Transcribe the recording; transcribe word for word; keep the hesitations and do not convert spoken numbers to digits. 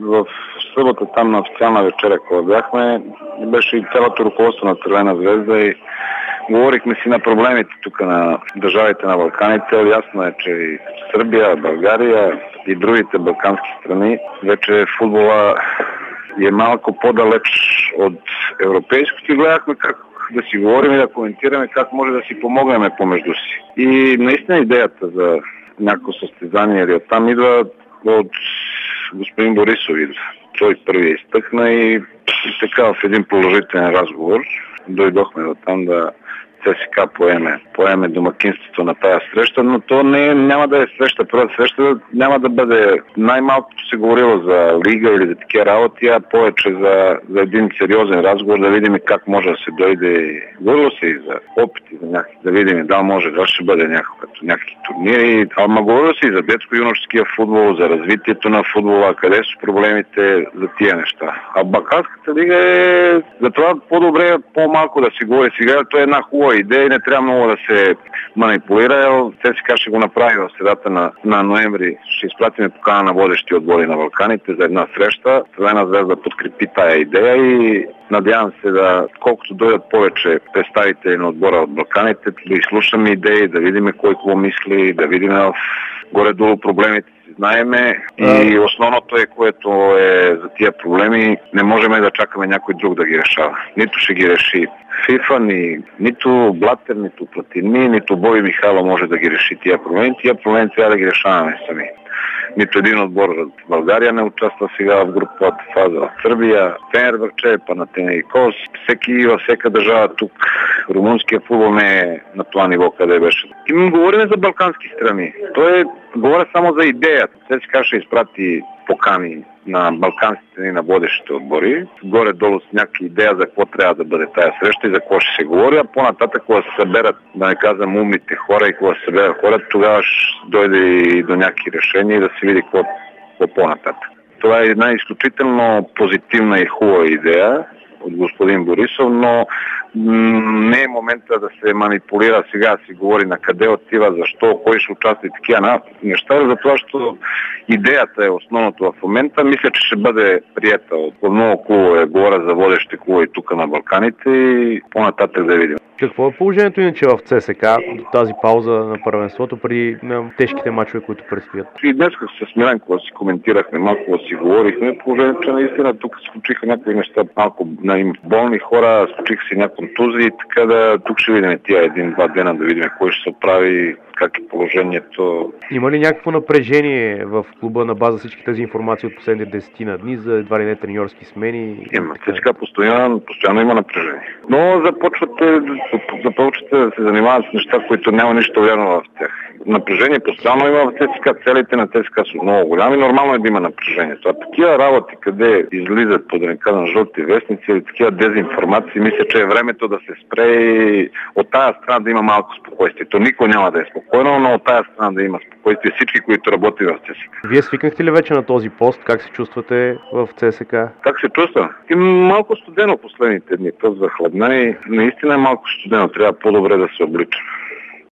в събота там на официална вечеря, когато бяхме, беше и цялото ръководство на Червена звезда и говорихме си на проблемите тук на държавите на Балканите. Ясно е, че и Сърбия, България и другите балкански страни вече футбола е малко по-далеч от европейското и гледахме как да си говорим и да коментираме как може да си помогнем помежду си. И наистина идеята за някакво състезание или оттам идва от господин Борисов. Той първи изтъкна и, и така в един положителен разговор дойдохме до там да ЦСКА поеме, поеме домакинството на тази среща, но то не, няма да е среща. Първата среща няма да бъде, най-малкото се говорило за лига или за такива работи, а повече за, за един сериозен разговор, да видим как може да се дойде. Говорило се и за опити, за някакви, да видим да може да ще бъде някакво, някакви турнири. Ама говорило се и за детско-юношеския футбол, за развитието на футбола, къде са проблемите за тия неща. А Балканската лига е за това по-добре, по-малко да се говори сега. То е една хубава идея и не трябва много да се манипулира. ЦСКА ще го направи в средата на, на ноември. Ще изпратиме покана на водещи отбори на Балканите за една среща. Червена звезда подкрепи тая идея и надявам се да, колкото дойдат повече представители на отбора от Балканите, да изслушаме идеи, да видим кой какво мисли, да видим в горе-долу проблемите си знаеме и основното е, което е за тия проблеми, не можем да чакаме някой друг да ги решава. Нито ще ги реши ФИФА, ни, нито Блатер, нито Платини, нито Бой Михайло може да ги реши тия проблеми. Тия проблеми трябва да ги решаваме сами. Нито един отбор от България не участва сега в груповата фаза. В Сърбия, Фенербахче, Панатинейкос, всеки във всяка държава тук. Румънския футбол не е на това ниво, къде беше. И ми говорим за балкански страни. Той е, говоря само за идеята. ЦСКА ще изпрати покани на балканските страни на водещите отбори. Горе-долу с някаква идея за какво трябва да бъде тая среща и за какво ще се говори, а по-нататък, когато се съберат, да не казвам, умните хора и когато се съберат хора, тогава ще дойде и до някакви решения и да се види какво, какво по-нататък. Това е една изключително позитивна и хубава идея от господин Борисов, но не е момента да се манипулира сега, да си говори на къде отива, защо, кой ще участва и такива неща, затова, защото идеята е основното в момента. Мисля, че ще бъде приета от много клубове, говоря за водещите клубове тук на Балканите и по-нататък да видим. Какво е положението иначе в ЦСКА до тази пауза на първенството преди на тежките мачове, които предстоят? И днес с Милен, когато си коментирахме, малко си говорихме, положението, че наистина тук се случиха някакви неща, малко на болни хора, случиха си някакви контузии, така да тук ще видим тия един-два дена, да видим кой ще се прави, как е положението. Има ли някакво напрежение в клуба на база всички тези информации от последните десетина дни за едва ли не треньорски смени? Има. Сега постоянно, постоянно има напрежение. Но започвате, започвате да се занимават с неща, които няма нищо вярно в тях. Напрежение постоянно има в ЦСКА. Целите на ЦСКА са много голями. Нормално е да има напрежение. Това такива работи, къде излизат по да не казвам жълти вестници или такива дезинформации, мисля, че е времето да се спре и от тази страна да има малко спокойствие. То никой няма да е спокойно, но от тази страна да има спокойствие всички, които работят в ЦСКА. Вие свикнахте ли вече на този пост? Как се чувствате в ЦСКА? Как се чувствам? И малко студено последните дни. То захладна и наистина е малко студено. Трябва по-добре да се облича.